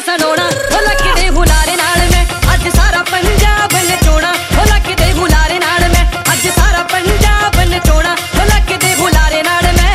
ਸੁਣਾਉਣਾ ਹੋ ਲੱਕਦੇ ਹੁਲਾਰੇ ਨਾਲ ਮੈਂ ਅੱਜ ਸਾਰਾ ਪੰਜਾਬ ਨਚਾਉਣਾ ਹੋ ਲੱਕਦੇ ਹੁਲਾਰੇ ਨਾਲ ਮੈਂ ਅੱਜ ਸਾਰਾ ਪੰਜਾਬ ਨਚਾਉਣਾ ਹੋ ਲੱਕਦੇ ਹੁਲਾਰੇ ਨਾਲ ਮੈਂ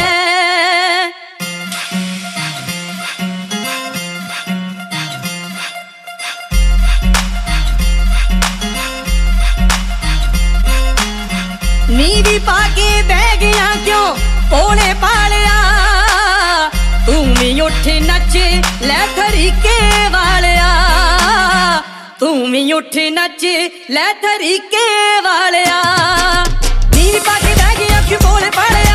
नीवी पाके बह गया क्यों भोले पालिया तू भी उठ नच लै तरीके वालिया तू भी उठ नच लै तरीके वालिया नीवी पाके बह गया क्यों भोले पालिया